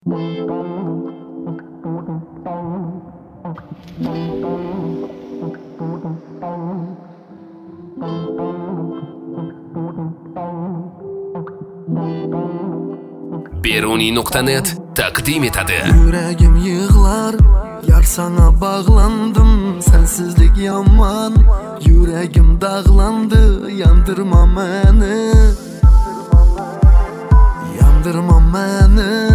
Beruni.net takdim etadi. Yüreğim yığlar, yar sana bağlandım, sensizlik yaman. Yüreğim dağlandı, yandırma beni, yandırma beni.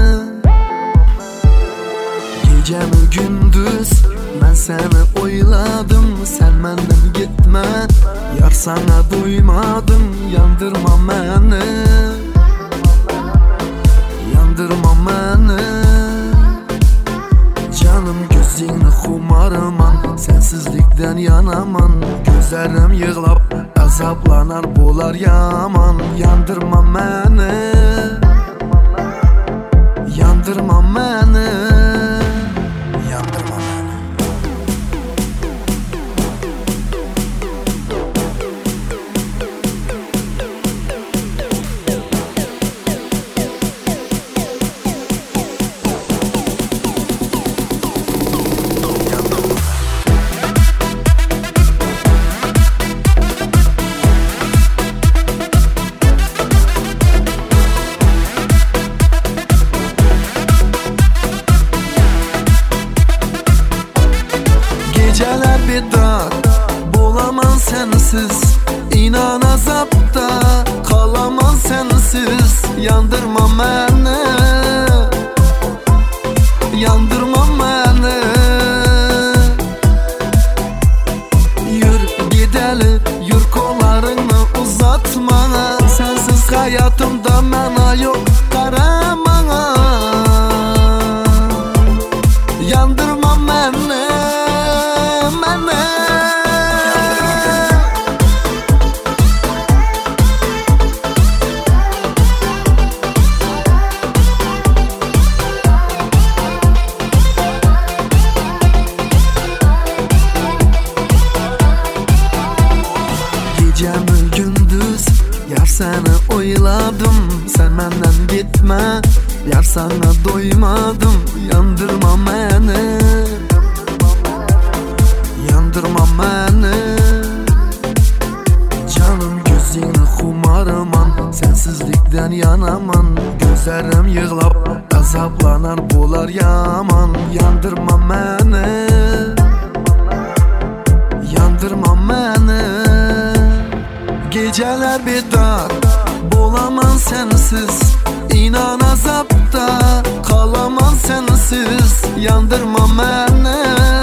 Gece mi gündüz ben seni oyladım, sen benden gitme, yar sana duymadım, yandırma beni, yandırma beni. Canım gözünü xumarıman, sensizlikten yanaman. Gözlerim yığlap azaplanar bolar yaman. Yandırma beni, yandırma beni, yandırma beni. Geceler bir dar, bulamam sensiz, inan azapta kalamam sensiz. Yandırma beni, yandırma beni. Yür gideli, yür kollarını uzatma. Sensiz hayatımda mana yok, karamana. Yandırma beni, gecemi gündüz yar seni oyladım, sen benden gitme, yar sana doymadım. Yandırma beni, yandırma beni. Canım gözünü xumarıman, sensizlikten yanaman. Gözlerim yığlap azaplanar bolar yaman. Yandırma beni, yandırma beni. Geceler bir dar, bulamam sensiz, inan azapta kalamam sensiz. Yandırma beni,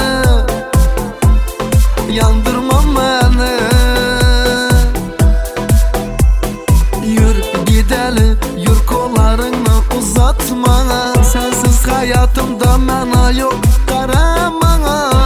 yandırma beni. Yür gideli, yür kollarını uzatma. Sensiz hayatımda mana yok, karamana.